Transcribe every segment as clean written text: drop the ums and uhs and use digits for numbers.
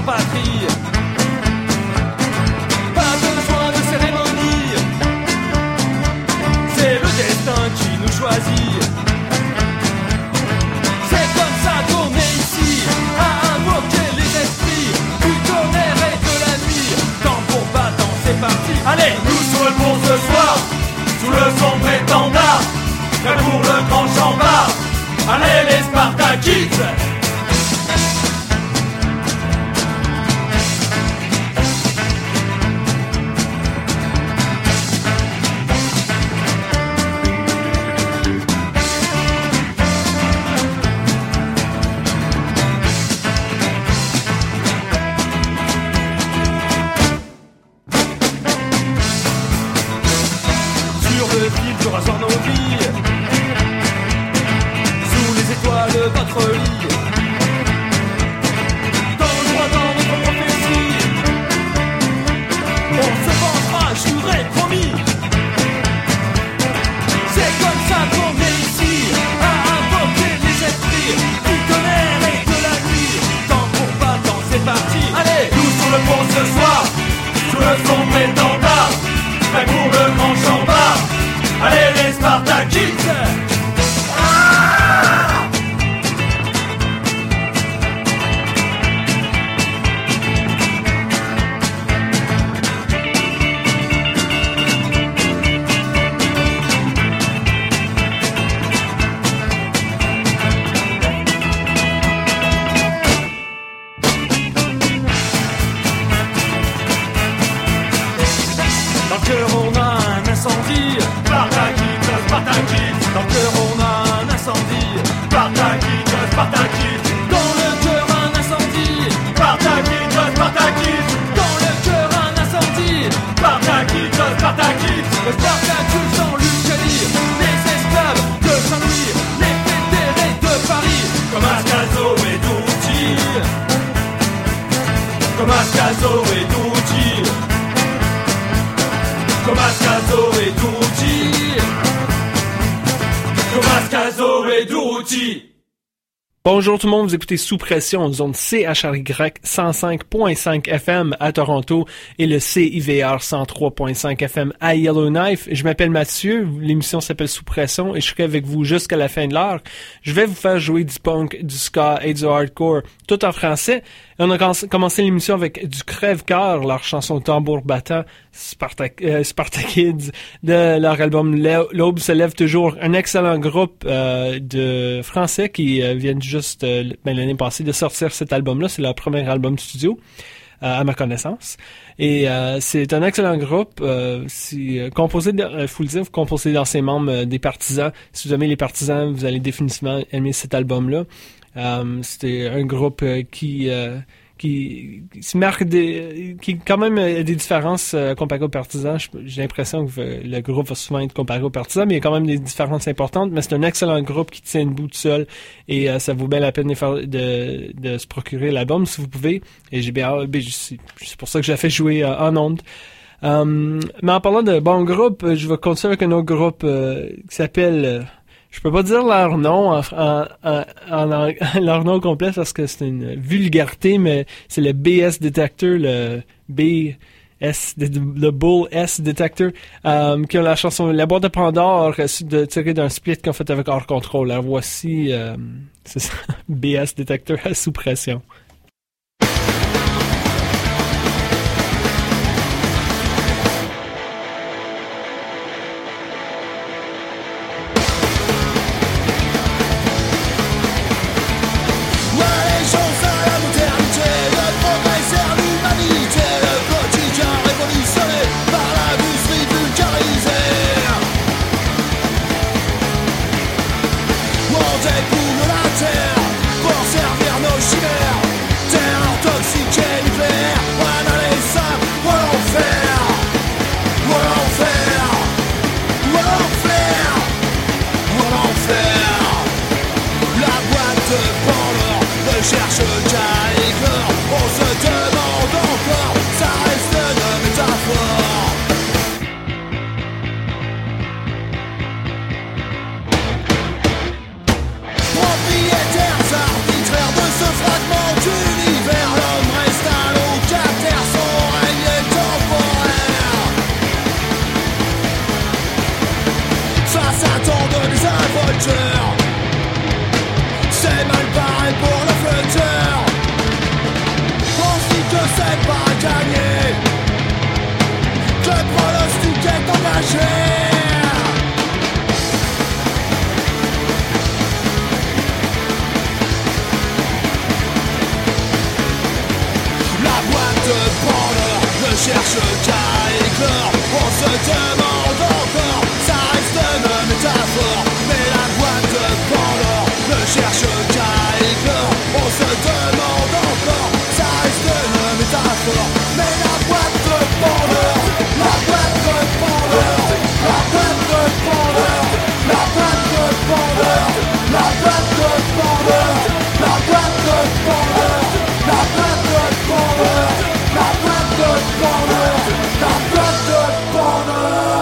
patrie. Pas besoin de cérémonie, c'est le destin qui nous choisit. C'est comme ça qu'on est ici, à invoquer les esprits du tonnerre et de la nuit. Tambour battant, c'est parti. Allez, nous sur le pont ce soir, sous le sombre étendard, prêt pour le grand chambard. Allez les Spartakides. Votre lit, dans le droit dans votre prophétie, on se vengera, juré, promis. C'est comme ça qu'on est ici, à invoquer les esprits du tonnerre et de la nuit. Tambour battant, c'est parti. Allez, nous sur le pont ce soir, sous le sombre étendard, prêt pour le grand chambard. Allez les Spartakides. Le Spartacus dans l'Ucanie, les esclaves de Saint-Louis, les fédérés de Paris, comme Ascaso et Douty, comme Ascaso et Douty, comme Ascaso et Douty, comme Ascaso et Douty. Bonjour tout le monde, vous écoutez Sous Pression, zone CHRY 105.5 FM à Toronto et le CIVR 103.5 FM à Yellowknife. Je m'appelle Mathieu, l'émission s'appelle Sous Pression et je serai avec vous jusqu'à la fin de l'heure. Je vais vous faire jouer du punk, du ska et du hardcore, tout en français. Et on a commencé l'émission avec du Crève-Cœur, leur chanson Tambour battant, Spartakids, de leur album L'aube se lève toujours, un excellent groupe de français qui viennent juste l'année passée de sortir cet album-là. C'est leur premier album studio, à ma connaissance. Et c'est un excellent groupe. C'est composé, faut le dire, composé dans ses membres des Partisans. Si vous aimez les Partisans, vous allez définitivement aimer cet album-là. C'était un groupe qui se marque qui quand même a des différences comparées aux Partisans. J'ai l'impression que le groupe va souvent être comparé aux Partisans, mais il y a quand même des différences importantes. Mais c'est un excellent groupe qui tient debout tout seul et ça vaut bien la peine de se procurer l'album si vous pouvez. Et c'est pour ça que je l'ai fait jouer en ondes. Mais en parlant de bon groupe, je vais continuer avec un autre groupe qui s'appelle... je peux pas dire leur nom leur nom complet parce que c'est une vulgarité, mais c'est le BS Detector, le Bull S Detector, qui a la chanson La boîte de Pandore tirée d'un split qu'on fait avec Hors Control. Alors voici c'est ça, BS Detector à Sous Pression. Pour la terre, pour servir nos chimères. s'attendre des involteurs. C'est mal barré pour le futur. On se dit que c'est pas gagné, que le pronostic est engagé. La boîte de Pandore ne cherche qu'à éclore. On se demande encore, ça reste une métaphore. Mais la boîte de Pandore ne cherche qu'à éclore. On se demande encore, ça reste une métaphore. Mais la boîte de Pandore, la boîte de Pandore, la boîte de Pandore, la boîte de Pandore, la boîte de Pandore, la boîte de Pandore, la boîte de Pandore, la boîte de Pandore, la boîte de Pandore.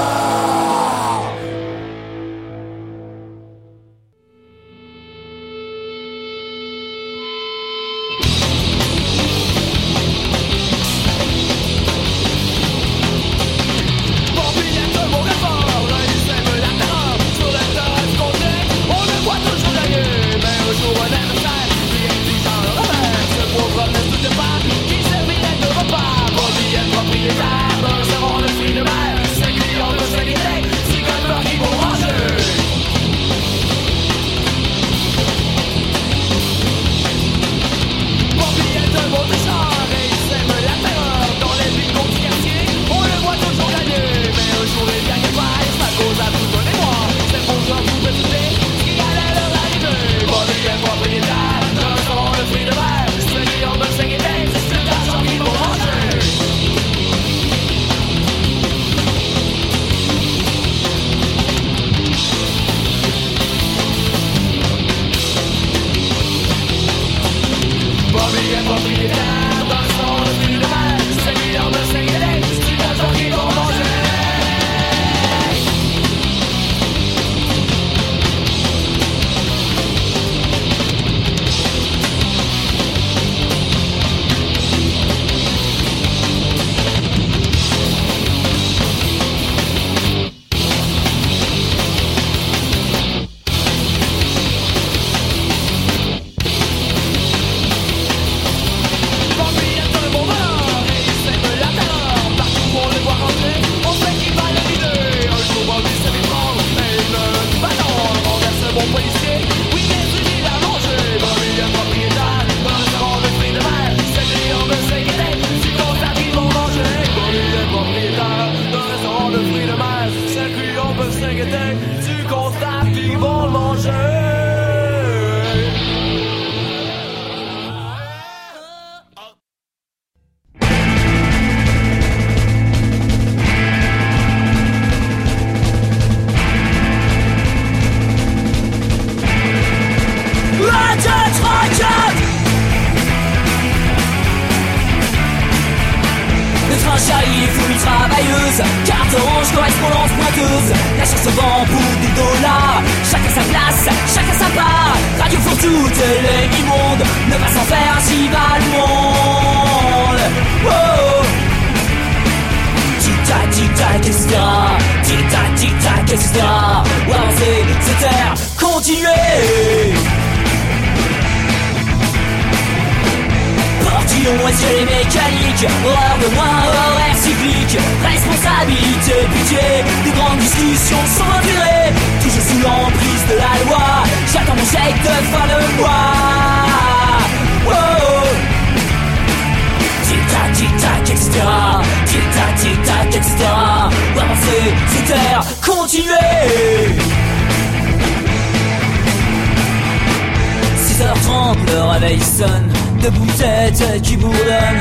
debout tête qui bourdonne.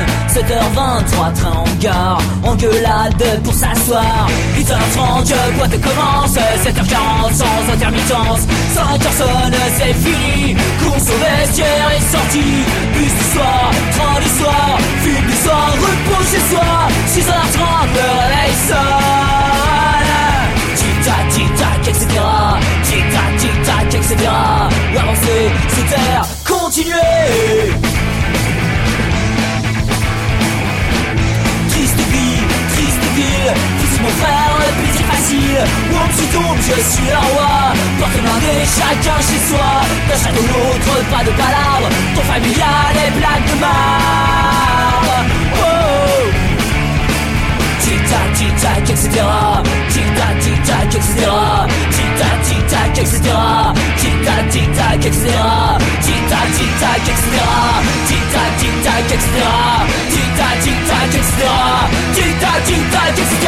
7h23, train en gare, engueulade pour s'asseoir. 8h30, boîte commence, 7h40 sans intermittence. 5h sonne, c'est fini, course au vestiaire et sortie. Bus du soir, train du soir, film du soir, repos chez soi. 6h30, le réveil sonne. Tic-tac, tic-tac, etc. Tic-tac, tic-tac, etc. Avancer, se taire, continuer. Triste vie, triste ville. Fils mon frère, le plaisir facile. Où on se tourne, je suis le roi. Porte blindée, chacun chez soi. D'un château l'autre, pas de palabres. Ton familial est blague de marbre. Oh. Tic-tac, tic-tac, etc. Tic-tac, tic-tac, etc. Tic-tac, tic-tac, etc. Tic-tac, tic-tac, etc. Tic-tac, tic-tac, etc. Tic-tac, tic-tac, etc. Tic-tac, tic-tac, etc. Tic-tac, tic-tac, etc.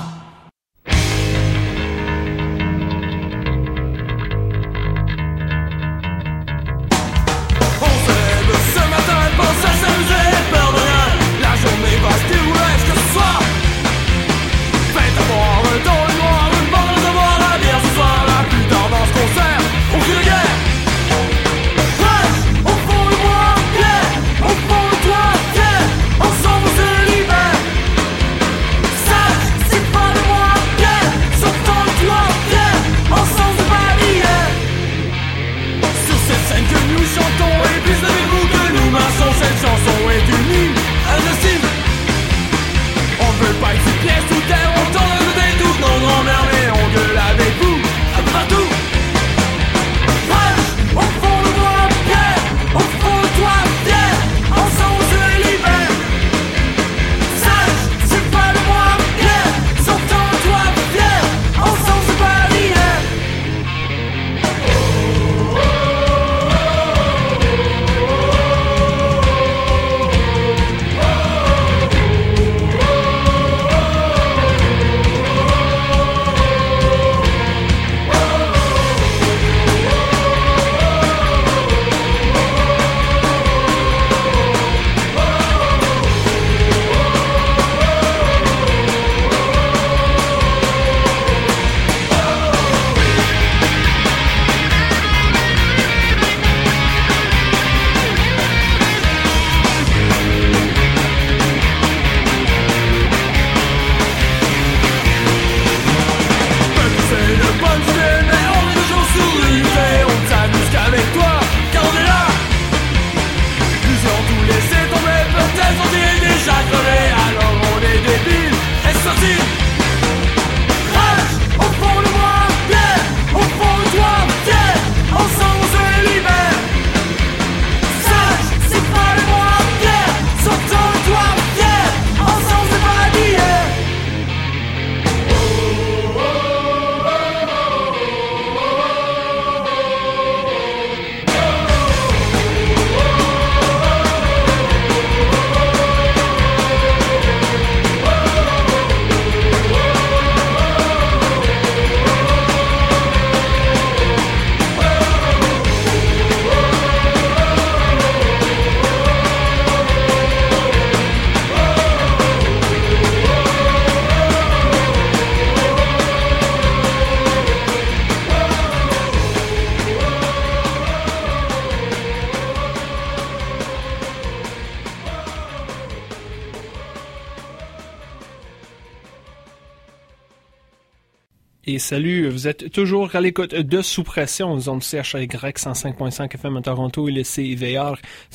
Et salut, vous êtes toujours à l'écoute de Sous Pression, zone CHY 105.5 FM à Toronto et le CIVR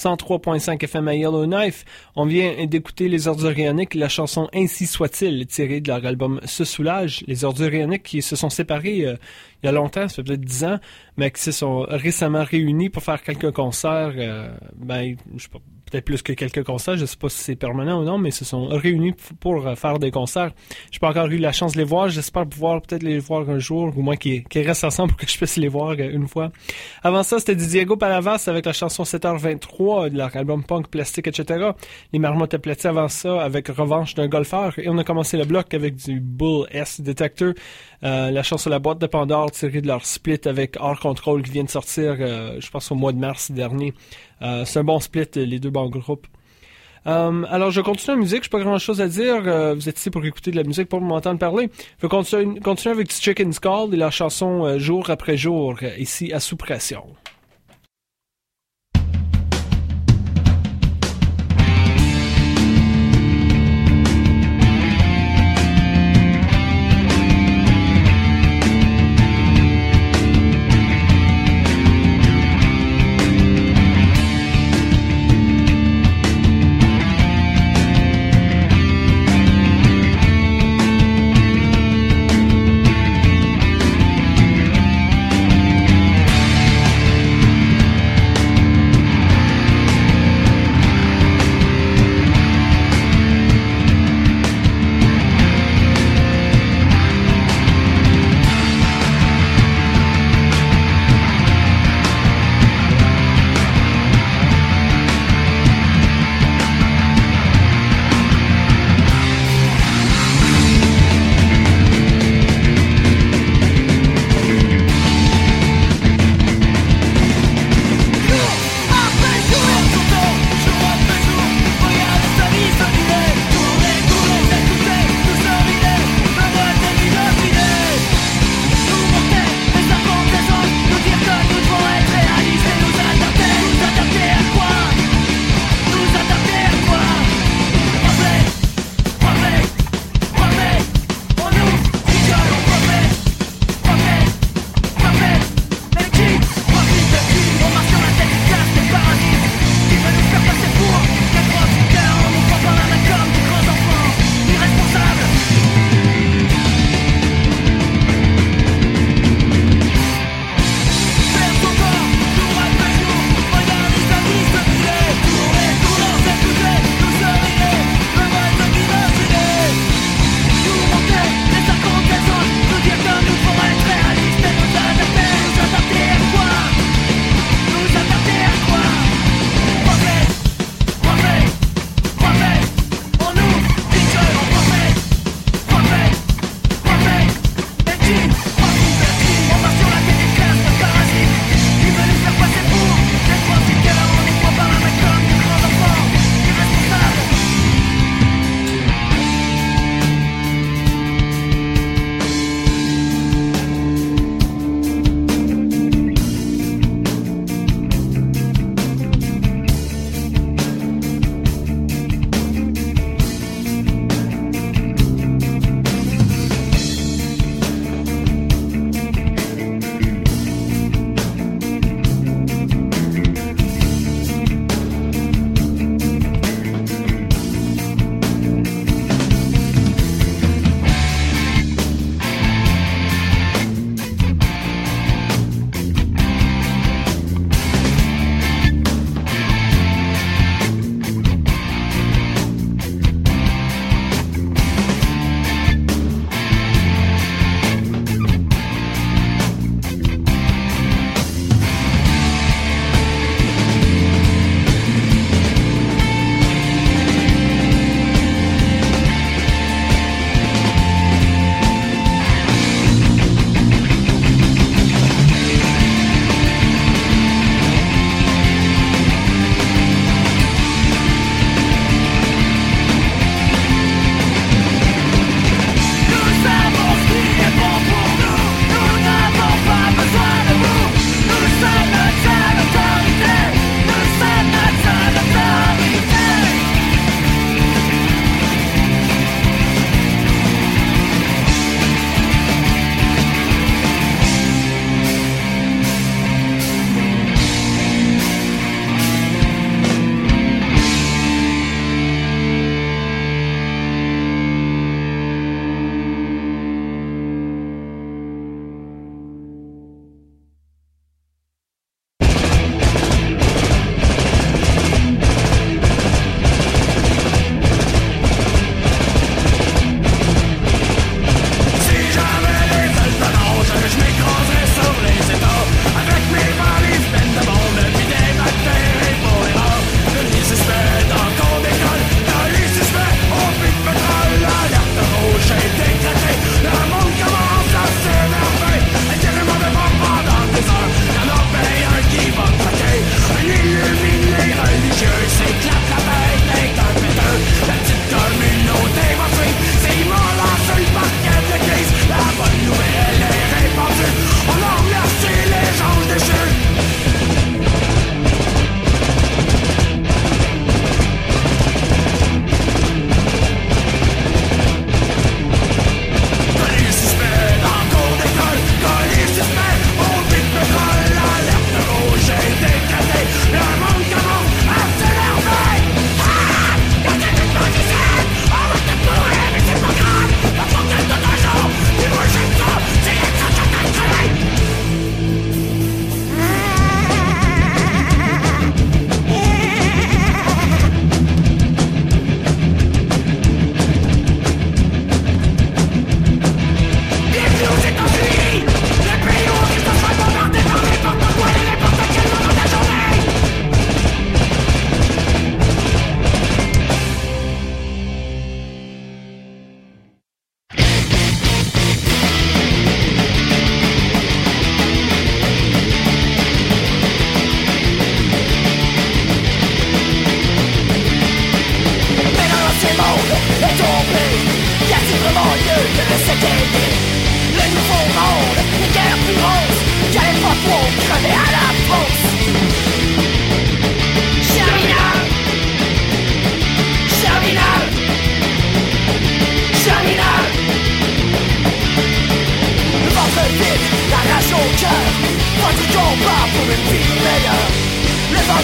103.5 FM à Yellowknife. On vient d'écouter Les Ordures Ioniques, la chanson Ainsi soit-il, tirée de leur album Se Soulage. Les Ordures Ioniques qui se sont séparés il y a longtemps, ça fait peut-être 10 ans, mais qui se sont récemment réunis pour faire quelques concerts, je sais pas, peut-être plus que quelques concerts, je sais pas si c'est permanent ou non, mais ils se sont réunis pour faire des concerts. J'ai pas encore eu la chance de les voir, j'espère pouvoir peut-être les voir un jour, ou moins qu'ils restent ensemble pour que je puisse les voir une fois. Avant ça, c'était Diego Palavas avec la chanson 7h23 de leur album Punk, Plastique, etc. Les Marmottes aplaties avant ça avec Revanche d'un golfeur, et on a commencé le bloc avec du Bull S Detector, la chanson La Boîte de Pandore tirée de leur split avec Hors Control qui vient de sortir, je pense au mois de mars dernier. C'est un bon split, les deux bons groupes. Alors, je continue la musique, j'ai pas grand chose à dire. Vous êtes ici pour écouter de la musique, pour m'entendre parler. Je vais continuer avec du Chicken Skull et la chanson Jour après jour, ici à Sous Pression.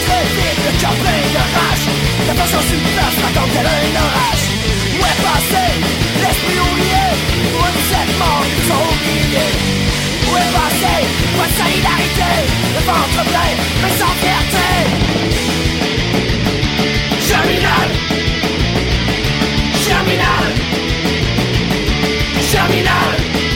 très vite, le cœur plein de rage. La patience une place, attend qu'elle a un orage. Où est passé l'esprit oublié? Où est cette mort qu'ils ont oublié? Où est passé votre solidarité? Le ventre plein, mais sans fierté. Germinal, Germinal, Germinal.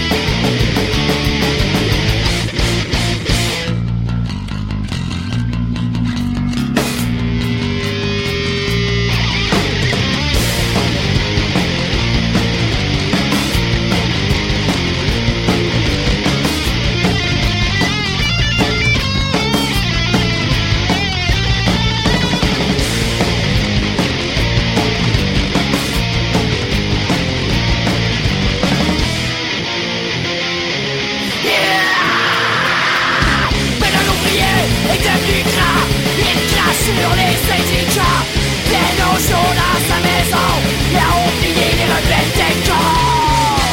Sur les syndicats, plein au chaud dans sa maison, il a oublié les rebelles des corps.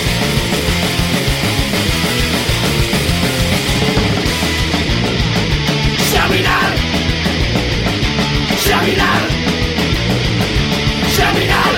Germinal, Germinal, Germinal.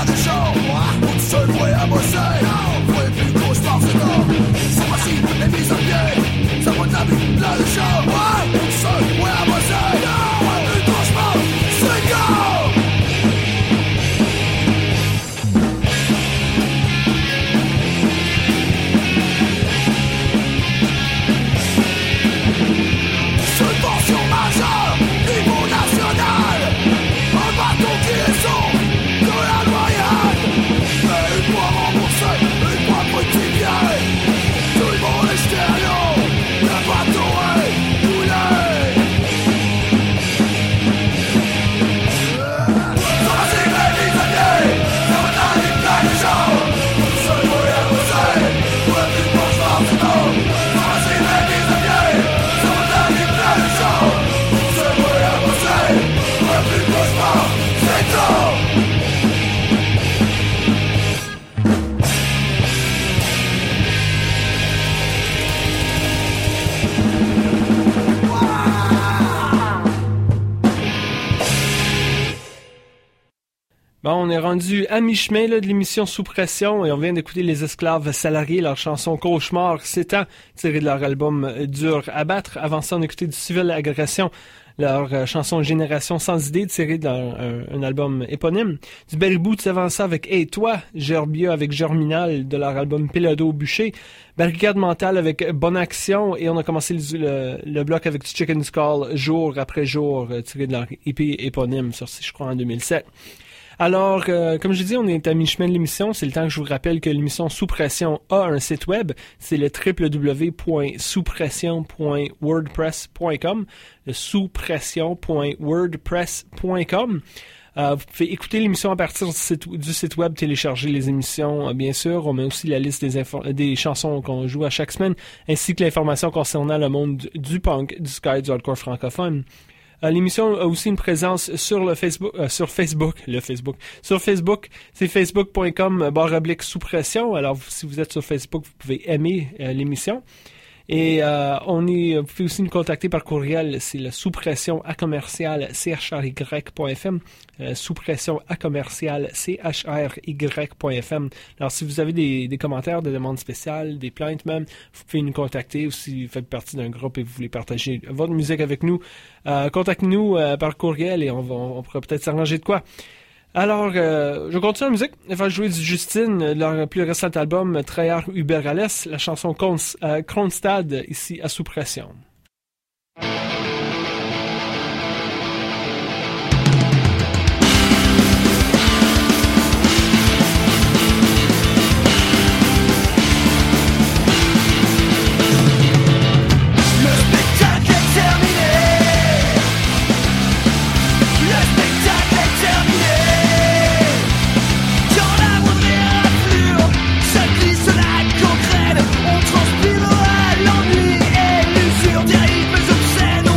plein de gens. On se voit à bosser. Pour les plus cauchemars c'est tard. Sans principe, les mises à pied. Ça vaut ta vie, plein de gens. On se voit à bosser. Pour les plus cauchemars c'est tard. Subvention majeure, niveau national. Un bateau qui est sombre de la noyade. Mais une fois remboursé, une fois fructifié. Tout le monde est stéréo, le bateau est coulé. Ça va signer les alliés, ça va t'arriver plein de gens. On se voit à bosser, pour le plus proche par ce temps. Ça va signer les alliés, ça va t'arriver plein de gens. On se voit à bosser, pour le plus proche par ce temps. Bon, on est rendu à mi-chemin là, de l'émission Sous pression et on vient d'écouter les Esclaves salariés, leur chanson Cauchemar, c'est un tiré de leur album Dur à battre. Avant ça, on a écouté du Civil Agression, leur chanson Génération sans idée, tirée dans un album éponyme. Du Beribout avant ça avec Hey Toi, Gerbia avec Germinal de leur album Pélodo au bûcher. Barricade mentale avec Bonne Action et on a commencé le bloc avec du Chicken Skull jour après jour, tiré de leur EP éponyme, sorti je crois en 2007. Alors, comme je dis, on est à mi-chemin de l'émission. C'est le temps que je vous rappelle que l'émission Sous pression a un site web. C'est le www.souspression.wordpress.com. Le souspression.wordpress.com. Vous pouvez écouter l'émission à partir du site web, télécharger les émissions, bien sûr. On met aussi la liste des chansons qu'on joue à chaque semaine, ainsi que l'information concernant le monde du punk, du ska, du hardcore francophone. L'émission a aussi une présence sur le Facebook, sur Facebook, c'est facebook.com/sous pression. Alors, si vous êtes sur Facebook, vous pouvez aimer l'émission. Et vous pouvez aussi nous contacter par courriel, c'est le souspression@chry.fm, souspression@chry.fm. Alors, si vous avez des commentaires, des demandes spéciales, des plaintes même, vous pouvez nous contacter, ou si vous faites partie d'un groupe et vous voulez partager votre musique avec nous, contactez-nous par courriel et on pourra peut-être s'arranger de quoi. Alors, je continue la musique. Je vais jouer du Justine, leur plus récent album, Trahir Uberales, la chanson Kronstad, ici à Sous pression. On transpirera l'ennui et l'usure des rythmes obscènes.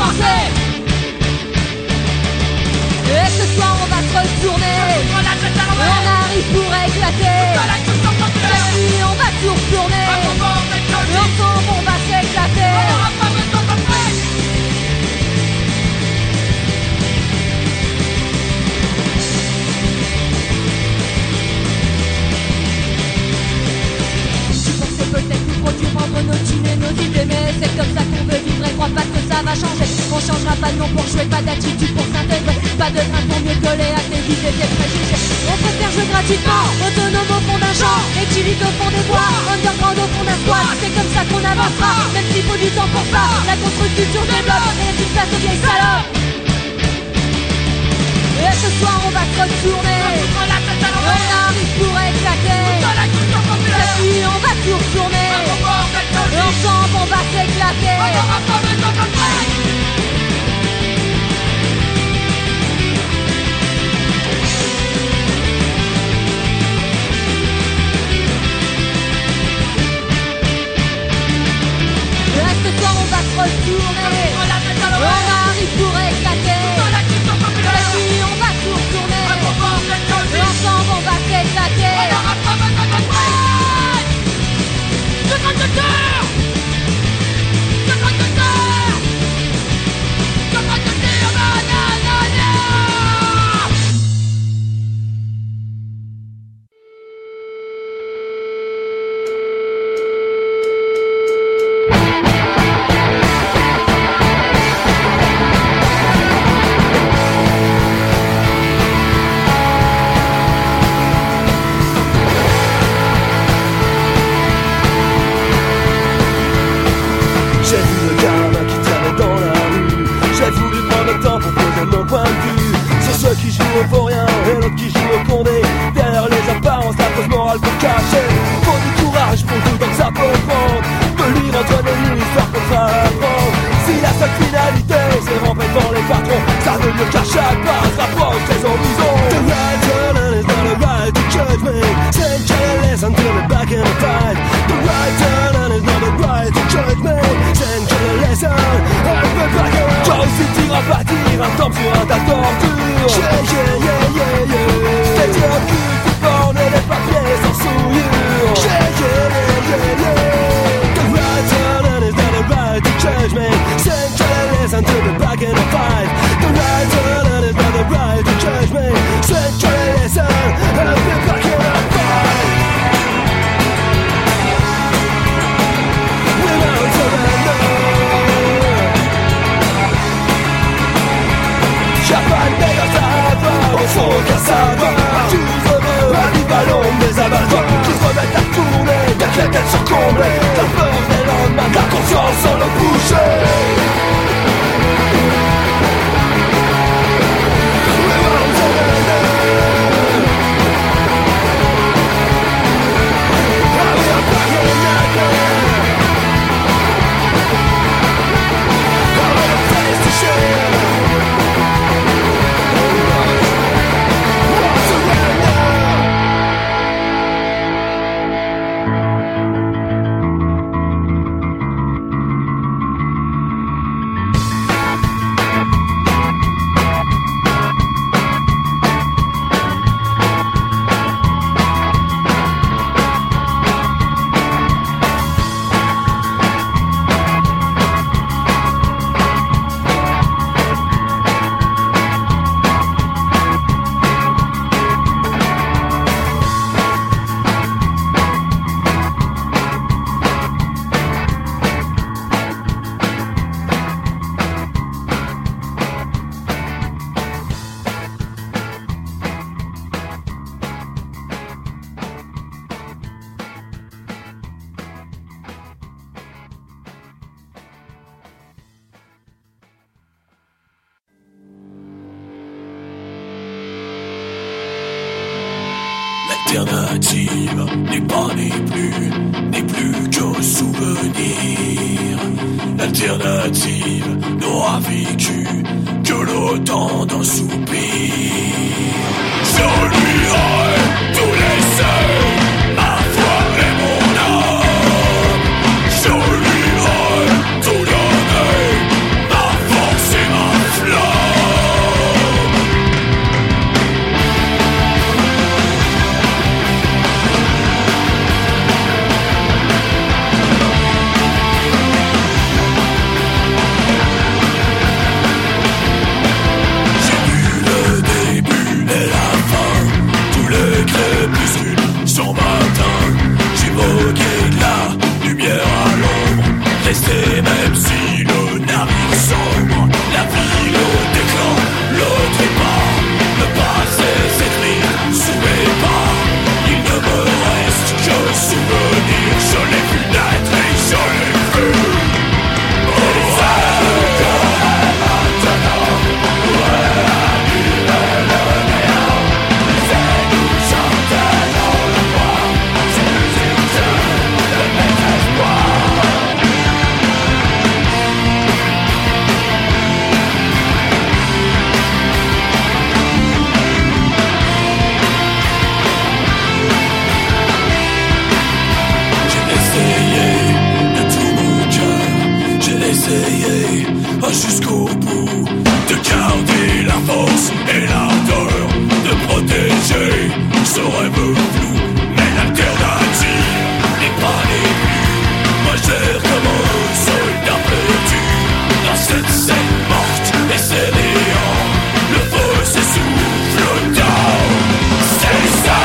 commencer. Et ce soir on va se retourner. On arrive pour éclater. Et puis on va tout retourner. Ensemble on va s'éclater. Peut-être nous produire entre nos jeans et nos idées, mais c'est comme ça qu'on veut vivre et crois pas que ça va changer. On changera pas de nom pour jouer, pas d'attitude pour s'intégrer, pas de train pour mieux coller à tes idées, tes préjugés. On préfère jouer gratuitement, autonome au fond d'un champ, utilise au fond des bois, underground au fond d'un squat. C'est comme ça qu'on avancera, même s'il faut du temps pour ça. La construction se développe et laisse une place aux vieilles salopes. Et ce soir on va se retourner. On arrive pour éclater. Et puis on va tout retourner. Ensemble on va s'éclater. Et ce soir on va se retourner. On arrive pour éclater. Et puis on va tout retourner. Ensemble on va s'éclater. L'alternative n'est plus qu'un souvenir. L'alternative n'aura vécu que le temps d'un soupir. Je lui ai tout laissé, ma foi et mon âme. Je lui ai tout donné, ma force jusqu'au bout, de garder la force et l'ardeur, de protéger ce rêve flou. Mais l'alternative n'est pas les plus. Moi j'erre comme un soldat perdu dans cette scène morte et c'est néant. Le feu s'essouffle down. C'est ça.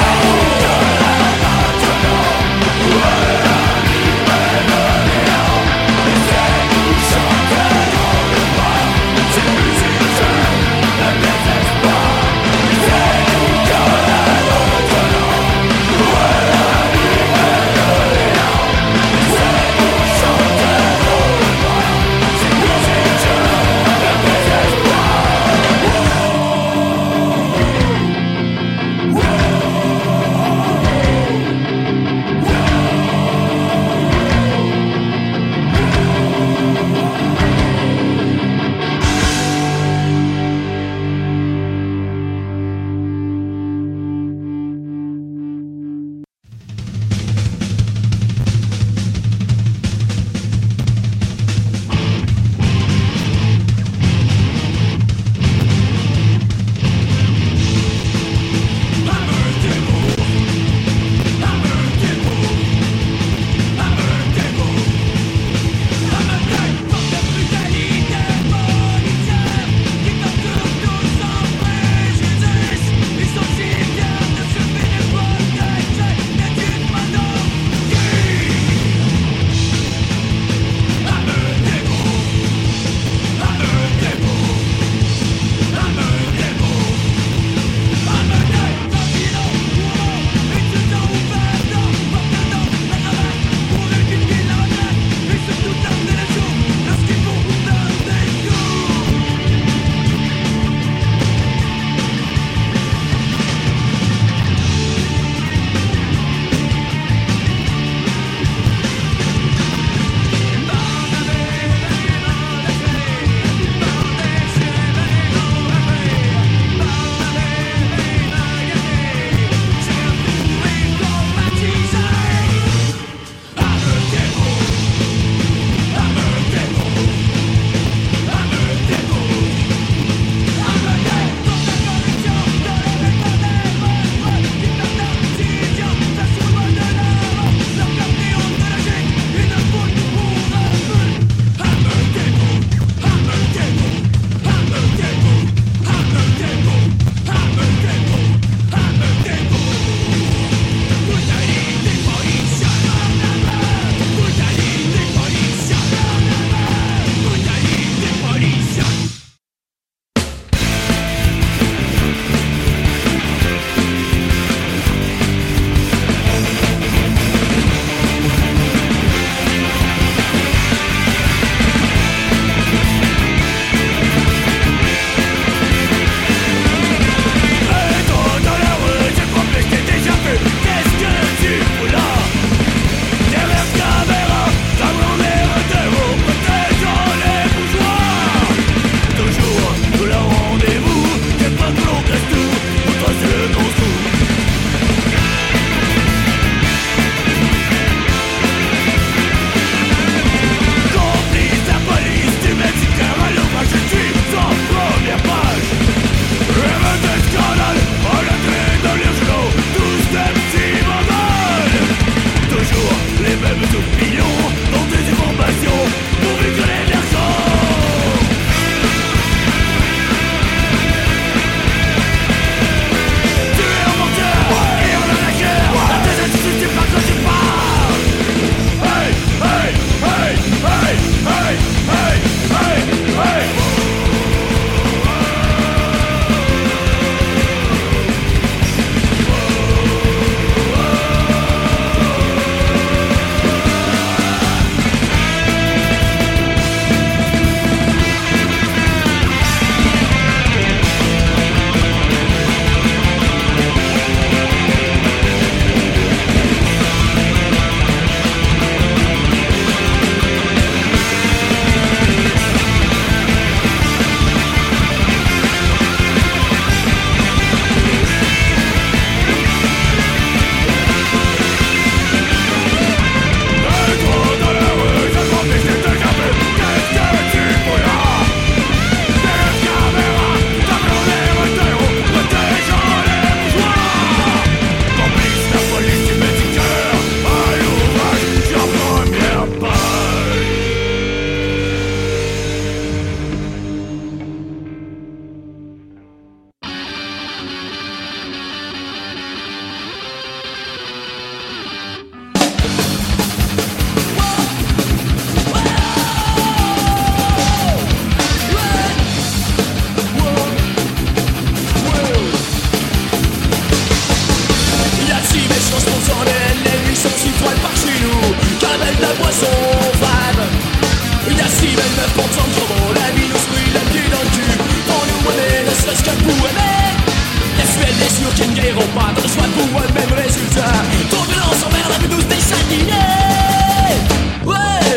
Il y a 6 même 9% de trop. La vie nous brûle les pieds dans le cul. Pour nous aimer, ne serait-ce que pour aimer. Les blessures qui ne guériront pas dans le choix de pour un même résultat. Trop de violence envers la vie nous déchaîner. Ouais.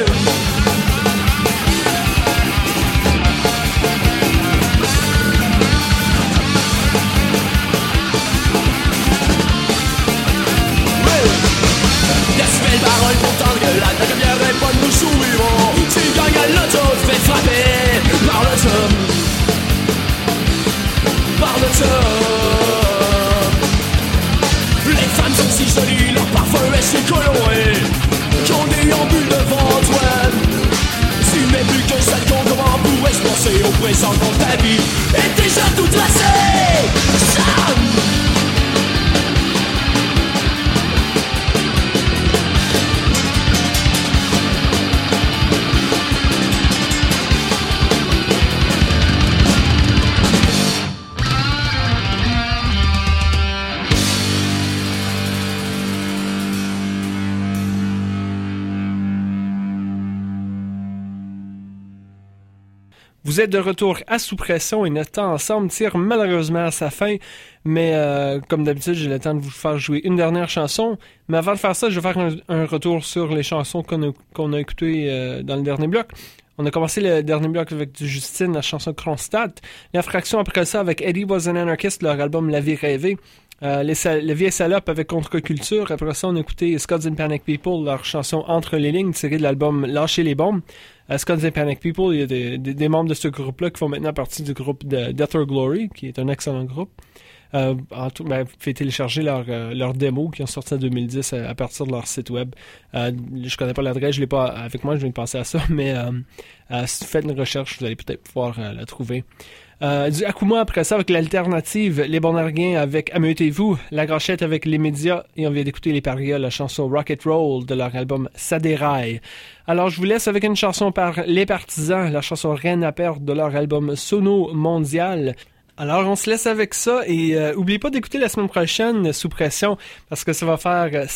Belle parole pour t'engueulade, la première réponse nous sourdirons. Tu gagnes à l'auto, tu fais frapper par le top. Par le top. Les femmes sont si jolies, leur parfum est si coloré qu'on déambule devant toi. Tu n'es plus que seul con, comment pourrais-je penser au présent quand ta vie est déjà tout tracée? Vous êtes de retour à Sous-Pression et notre temps ensemble tire malheureusement à sa fin, mais comme d'habitude, j'ai le temps de vous faire jouer une dernière chanson. Mais avant de faire ça, je vais faire un retour sur les chansons qu'on a écoutées dans le dernier bloc. On a commencé le dernier bloc avec du Justine, la chanson Kronstadt. La fraction après ça avec Eddie Was an Anarchist, leur album La Vie Rêvée. Les Vieilles Salopes avec Contre-Culture. Après ça, on a écouté Scots and Panic People, leur chanson Entre les lignes, tirée de l'album Lâcher les bombes. Scots and Panic People, il y a des membres de ce groupe-là qui font maintenant partie du groupe de Death or Glory, qui est un excellent groupe. Fait télécharger leur démo qui ont sorti en 2010 à partir de leur site web. Je connais pas l'adresse, je l'ai pas avec moi, je viens de penser à ça, mais si vous faites une recherche, vous allez peut-être pouvoir la trouver. Du Akuma après ça avec l'alternative, les Bonarguins avec Ameutez-vous, La Gâchette avec les médias et on vient d'écouter les Parias, la chanson Rocket Roll de leur album Ça déraille. Alors je vous laisse avec une chanson par Les Partisans, la chanson Rien à perdre de leur album Sono Mondial. Alors, on se laisse avec ça et oubliez pas d'écouter la semaine prochaine Sous Pression parce que ça va faire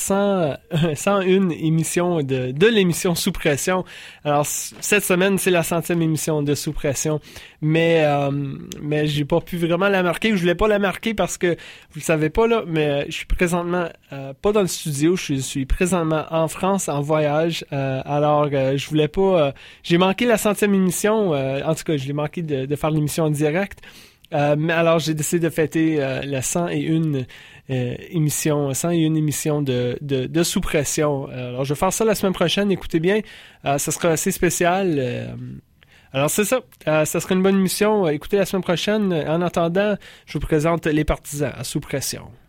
101 émissions de l'émission Sous Pression. Alors, cette semaine, c'est la 100e émission de Sous Pression, mais j'ai pas pu vraiment la marquer. Je voulais pas la marquer parce que vous le savez pas là, mais je suis présentement pas dans le studio. Je suis présentement en France en voyage. Alors, je voulais pas. J'ai manqué la 100e émission. En tout cas, je l'ai manqué de faire l'émission en direct. Mais alors j'ai décidé de fêter la 101 émission de Sous Pression. Alors je vais faire ça la semaine prochaine, écoutez bien, ça sera assez spécial. Alors c'est ça, ça sera une bonne émission, écoutez la semaine prochaine. En attendant, je vous présente Les Partisans à Sous Pression.